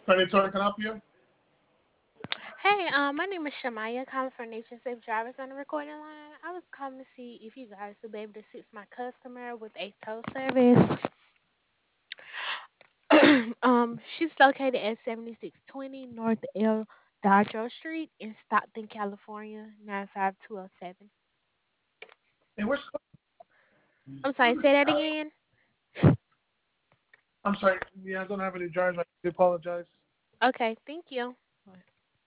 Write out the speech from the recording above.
Tony, can I help you? Hey, my name is Shamaya, calling for Nation Safe Drivers on the recording line. I was calling to see if you guys would be able to assist my customer with a tow service. She's located at 7620 North L. Dodger Street in Stockton, California, 95207. Hey, where's? I'm sorry, say that again. I'm sorry. Yeah, I don't have any jars. I do apologize. Okay, thank you.